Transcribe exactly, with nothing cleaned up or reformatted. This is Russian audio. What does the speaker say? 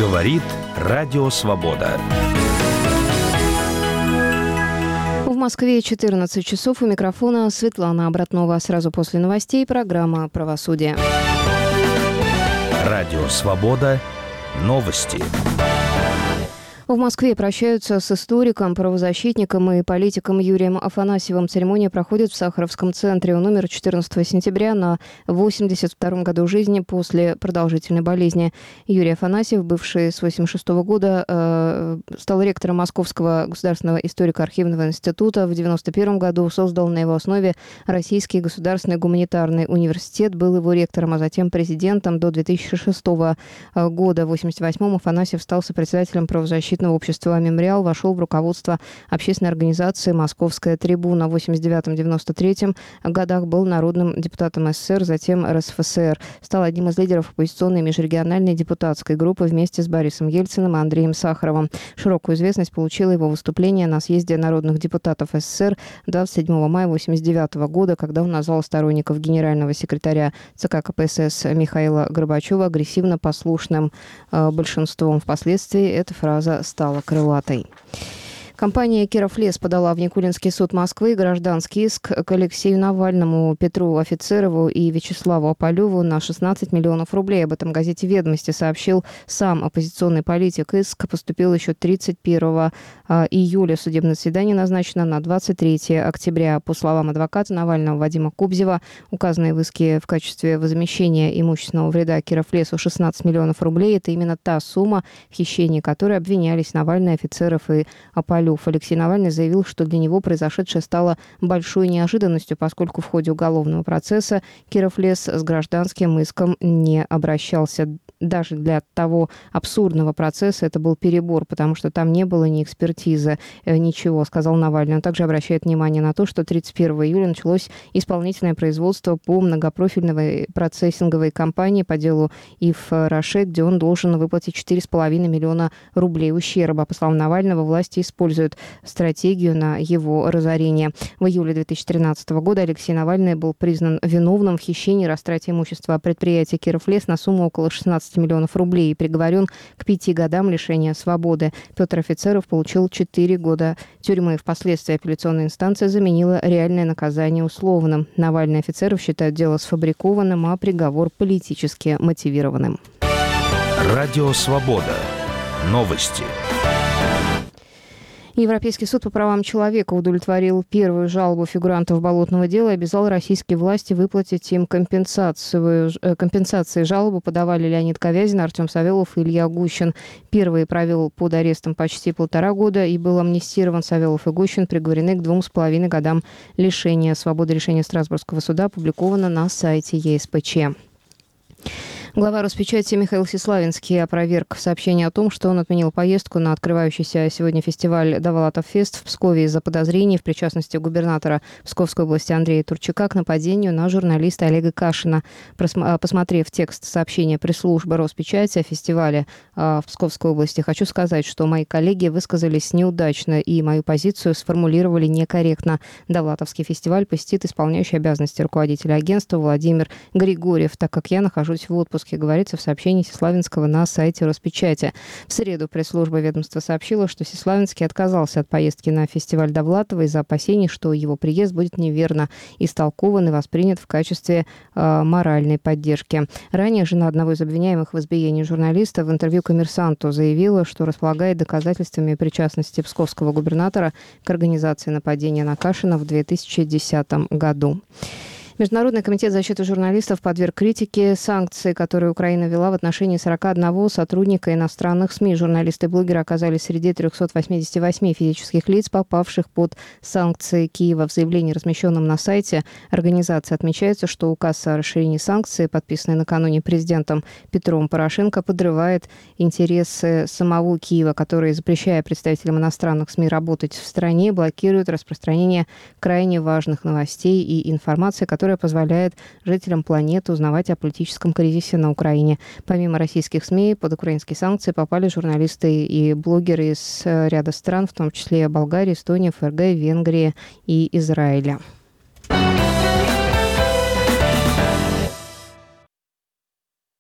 Говорит Радио Свобода. В Москве четырнадцать часов. У микрофона Светлана Обратнова. Сразу после новостей программа «Правосудие». Радио Свобода. Новости. В Москве прощаются с историком, правозащитником и политиком Юрием Афанасьевым. Церемония проходит в Сахаровском центре. Он умер четырнадцатого сентября на восемьдесят втором году жизни после продолжительной болезни. Юрий Афанасьев, бывший с восемьдесят шестого года, э, стал ректором Московского государственного историко-архивного института. В девяносто первом году создал на его основе Российский государственный гуманитарный университет. Был его ректором, а затем президентом до две тысячи шестого года. В восемьдесят восьмом Афанасьев стал сопредседателем правозащитного общества «Мемориал», вошел в руководство общественной организации «Московская трибуна». В восемьдесят девятом — девяносто третьем годах был народным депутатом СССР, затем РСФСР. Стал одним из лидеров оппозиционной межрегиональной депутатской группы вместе с Борисом Ельциным и Андреем Сахаровым. Широкую известность получило его выступление на съезде народных депутатов СССР двадцать седьмого мая восемьдесят девятого года, когда он назвал сторонников генерального секретаря ЦК КПСС Михаила Горбачева агрессивно послушным э, большинством. Впоследствии эта фраза стала крылатой. Компания «Кировлес» подала в Никулинский суд Москвы гражданский иск к Алексею Навальному, Петру Офицерову и Вячеславу Опалеву на шестнадцать миллионов рублей. Об этом газете «Ведомости» сообщил сам оппозиционный политик. Иск поступил еще тридцать первого июля. Судебное заседание назначено на двадцать третьего октября. По словам адвоката Навального Вадима Кобзева, указанные в иске в качестве возмещения имущественного вреда Кировлесу шестнадцать миллионов рублей – это именно та сумма, в хищении которой обвинялись Навальный, Офицеров и Опалев. Алексей Навальный заявил, что для него произошедшее стало большой неожиданностью, поскольку в ходе уголовного процесса Кировлес с гражданским иском не обращался. Даже для того абсурдного процесса это был перебор, потому что там не было ни экспертизы, ничего, сказал Навальный. Он также обращает внимание на то, что тридцать первого июля началось исполнительное производство по многопрофильной процессинговой компании по делу Ив Роше, где он должен выплатить четыре с половиной миллиона рублей ущерба. По словам Навального, власти используют стратегию на его разорение. В июле две тысячи тринадцатого года Алексей Навальный был признан виновным в хищении и растрате имущества предприятия «Кировлес» на сумму около шестнадцати миллионов рублей и приговорен к пяти годам лишения свободы. Петр Офицеров получил четыре года тюрьмы. Впоследствии апелляционная инстанция заменила реальное наказание условным. Навальный и Офицеров считают дело сфабрикованным, а приговор политически мотивированным. Радио Свобода. Новости. Европейский суд по правам человека удовлетворил первую жалобу фигурантов болотного дела и обязал российские власти выплатить им компенсацию. Компенсации жалобу подавали Леонид Ковязин, Артем Савелов и Илья Гущин. Первый провел под арестом почти полтора года и был амнистирован. Савелов и Гущин приговорены к двум с половиной годам лишения свободы. Решение Страсбургского суда опубликовано на сайте ЕСПЧ. Глава Роспечати Михаил Сеславинский опроверг сообщение о том, что он отменил поездку на открывающийся сегодня фестиваль «Довлатов-фест» в Пскове из-за подозрений в причастности губернатора Псковской области Андрея Турчака к нападению на журналиста Олега Кашина. Посмотрев текст сообщения пресс-службы Роспечати о фестивале в Псковской области, хочу сказать, что мои коллеги высказались неудачно и мою позицию сформулировали некорректно. Довлатовский фестиваль посетит исполняющий обязанности руководителя агентства Владимир Григорьев, так как я нахожусь в отпуске, говорится в сообщении Сеславинского на сайте Роспечати. В среду пресс-служба ведомства сообщила, что Сеславинский отказался от поездки на фестиваль Довлатова из-за опасений, что его приезд будет неверно истолкован и воспринят в качестве э, моральной поддержки. Ранее жена одного из обвиняемых в избиении журналиста в интервью «Коммерсанту» заявила, что располагает доказательствами причастности псковского губернатора к организации нападения на Кашина в две тысячи десятом году. Международный комитет защиты журналистов подверг критике санкции, которые Украина ввела в отношении сорока одного сотрудника иностранных СМИ. Журналисты и блогеры оказались среди трёхсот восьмидесяти восьми физических лиц, попавших под санкции Киева. В заявлении, размещенном на сайте организации, отмечается, что указ о расширении санкций, подписанный накануне президентом Петром Порошенко, подрывает интересы самого Киева, который, запрещая представителям иностранных СМИ работать в стране, блокирует распространение крайне важных новостей и информации, которая позволяет жителям планеты узнавать о политическом кризисе на Украине. Помимо российских СМИ, под украинские санкции попали журналисты и блогеры из ряда стран, в том числе Болгарии, Эстонии, ФРГ, Венгрии и Израиля.